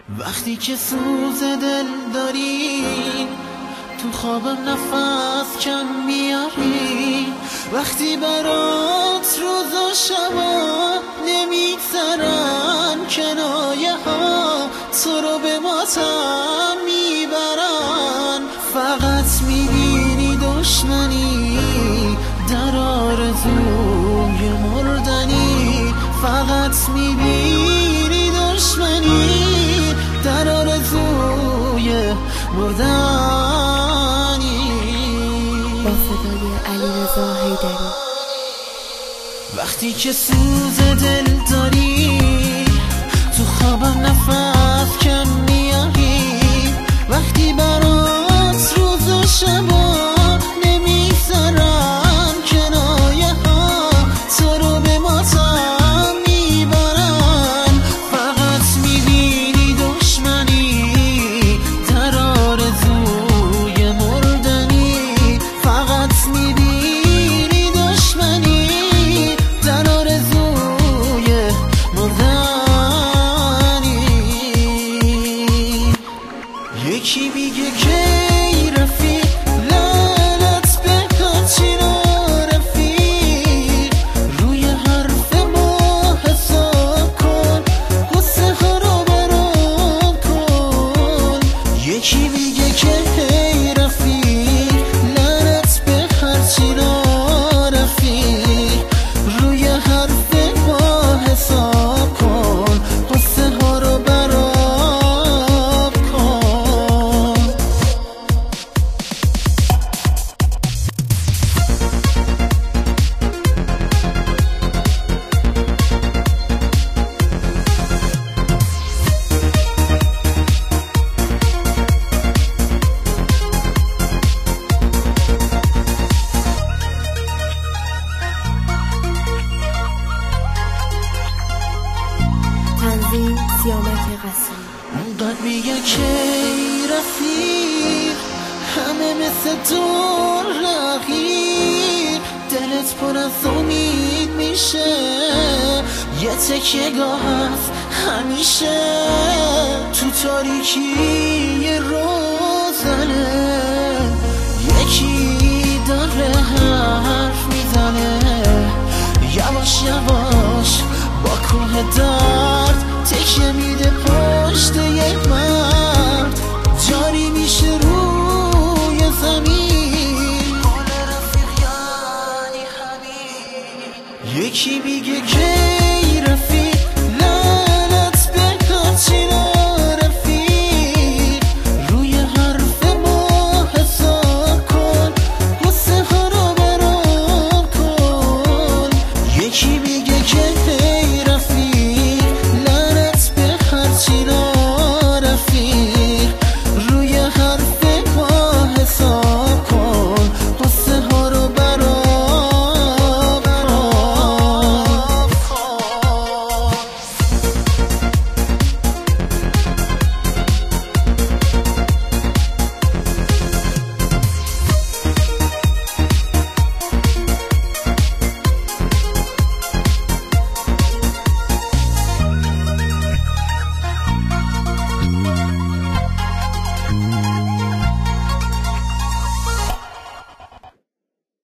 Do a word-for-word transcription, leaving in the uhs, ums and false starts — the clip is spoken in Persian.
وقتی که سوز دل داری تو خوابم نفس کم میاری، وقتی برات روز و شبا نمیگذرن کنایه ها تو رو به ماتم میبرن، فقط میبینی دشمنی در آرزوی مردنی، فقط میبینی دشمنی در آرزوی مردنی. با صدای علیرضا حیدری. وقتی که سوز دل داری تو خوابم نفس کم میاری، وقتی برات روز و شبا نمیگذرن کنایه ها تو رو به ماتم میبرن، فقط میبینی دشمنی در آرزوی مردنی، فقط میبینی دشمنی در آرزوی مردنی. یکی میگه که ای رفیق لعنت به هرچی نارفیق، روی حرف ما حساب کن غصه ها رو برام کن. یکی میگه که ای رفیق لعنت به هرچی نارفیق، روی حرف ما حساب کن غصه ها رو برام کن. تنظیم سیامک قصری. اونقدر میگه که ای رفیق همه مثل تو رقیق، دلت پر از امید میشه یه تکیه گاه هست همیشه تو تاریکی یه روزنه، یکی داره حرف میزنه یواش یواش با کوه درد تکیه میده پشت یک مرد، جاری میشه روی زمین قول رفیق یعنی حبیب. یکی میگه که ای رفیق لعنت به هرچی نارفیق، روی حرف ما حساب کن غصه ها رو برام کن. یکی میگه که